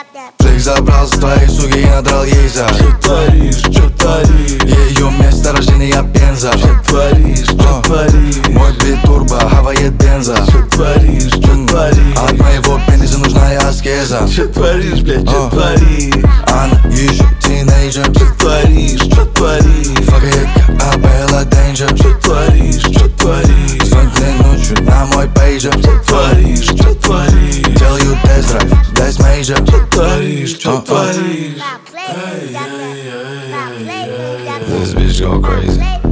Джейк забрал с твоей суки и надрал ей за. Что творишь, что творишь? Ее место рождения Пенза. Что творишь, что творишь? Мой бит турбо, хавает бенза. Что творишь, что творишь? От моего пениса нужна аскеза. Что творишь, блядь, что творишь? Она еще тинейджер. Что творишь, что творишь? Факает как Абелла Дейнджер. Что творишь, что творишь? Звонит ночью на мой пейджер. Что творишь, что творишь? Делаю тест-драйв, дай мейджор. Что творишь, что творишь? This bitch go crazy.